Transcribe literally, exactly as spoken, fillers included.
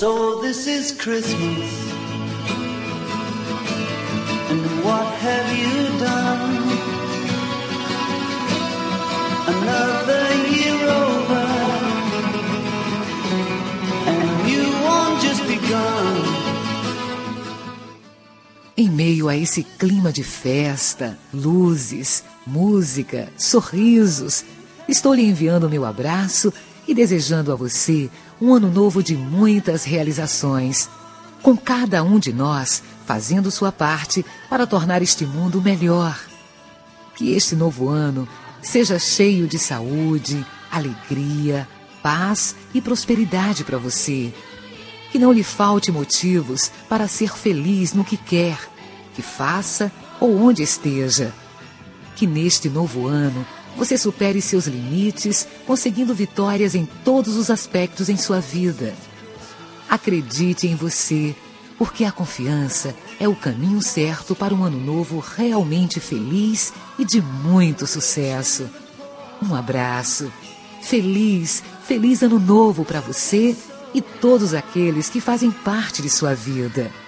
So this is Christmas, and what have you done? Another year over, and a new one just begun. Em meio a esse clima de festa, luzes, música, sorrisos, estou lhe enviando meu abraço e desejando a você um ano novo de muitas realizações, com cada um de nós fazendo sua parte para tornar este mundo melhor. Que este novo ano seja cheio de saúde, alegria, paz e prosperidade para você. Que não lhe falte motivos para ser feliz no que quer, que faça ou onde esteja. Que neste novo ano você supere seus limites, conseguindo vitórias em todos os aspectos em sua vida. Acredite em você, porque a confiança é o caminho certo para um ano novo realmente feliz e de muito sucesso. Um abraço. Feliz, feliz ano novo para você e todos aqueles que fazem parte de sua vida.